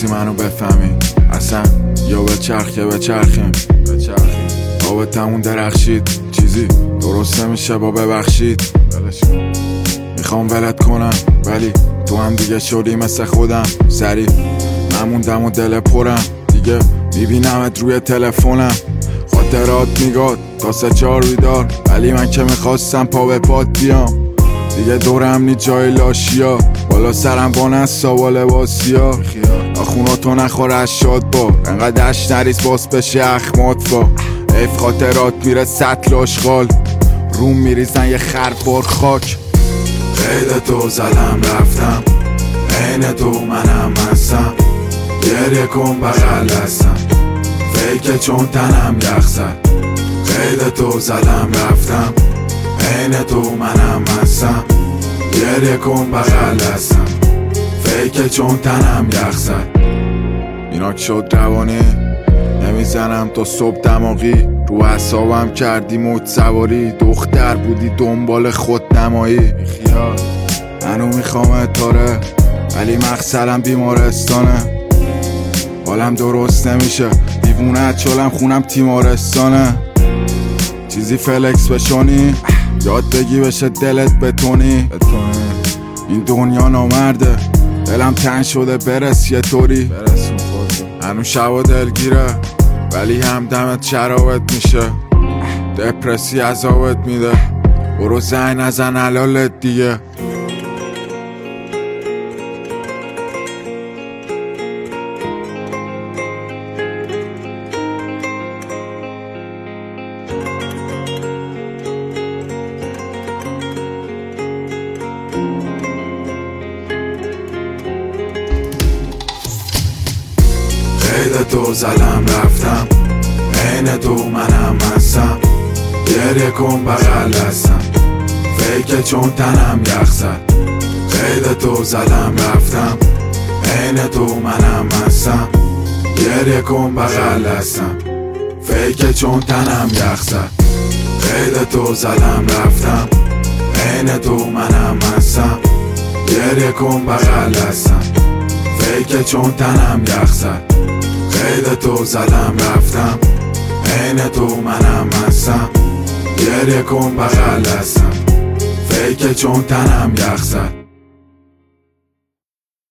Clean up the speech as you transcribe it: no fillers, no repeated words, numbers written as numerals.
منو بفهمی اصلا، یا بچرخیم آبتمون درخشید، چیزی درست نمیشه با ببخشید. میخوام ولت کنم ولی تو هم دیگه شدی مثل خودم، سریع من موندم و دل پرم دیگه، میبینمت روی تلفنم، خاطرات میگاد تا 3-4 بیدار، ولی من که میخواستم پا به پات بیام، دیگه دورم نی جای لاشیا، بالا سرم با نستا با لباسیا، آخوناتو نخوره از شاد با انقدر دشت نریز باز بشه اخمات با ایف، خاطرات میره سطل آشغال، روم میریزن یه خربار خاک. قید تو زدم رفتم، عین تو منم هستم، گریه کن بغل هستم، فیک چون تنم یخ زد. قید تو زدم رفتم، عین تو منم هستم، گریه کن بغل هستم، فیک چون تنم یخ زد. اینا شد روانی نمیزنم تا صبح دماغی، رو اعصابم کردی موج سواری، دختر بودی دنبال خود نمایی، منو میخوام اتاره ولی مقصدم بیمارستانه، حالم درست نمیشه دیوونت شلم خونم تیمارستانه، چیزی فلکس بشونی یاد بگی بشه دلت بتونی، این دنیا نامرده دلم تنگ شده برس یه طوری، هنو شبا دلگیره ولی همدمت شرابت میشه، دپرسی عذابت میده، برو زنگ نزن حلالت دیگه. قید تو زدم رفتم، عین تو منم هستم، گریه کن بغل هستم، فیک چون تنم یخ زد. قید تو زدم رفتم، عین تو منم هستم، گریه کن بغل هستم، فیک چون تنم یخ زد. قید تو زدم رفتم، عین تو منم هستم، گریه کن بغل هستم، فیک چون تنم یخ زد. قید تو زدم رفتم، عین تو منم هستم، گریه کن بغل هستم، فیک چون تنم یخ زد.